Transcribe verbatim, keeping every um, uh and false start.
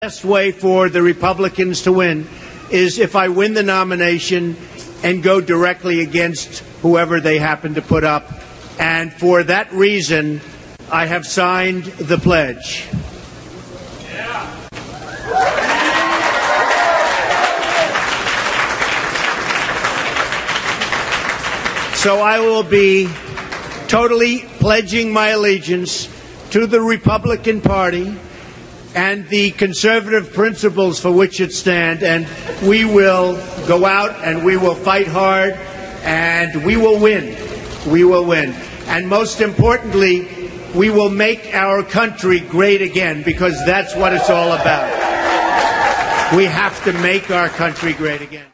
The best way for the Republicans to win is if I win the nomination and go directly against whoever they happen to put up. And for that reason, I have signed the pledge. So I will be totally pledging my allegiance to the Republican Party and the conservative principles for which it stands, and we will go out and we will fight hard, and we will win. We will win. And most importantly, we will make our country great again, because that's what it's all about. We have to make our country great again.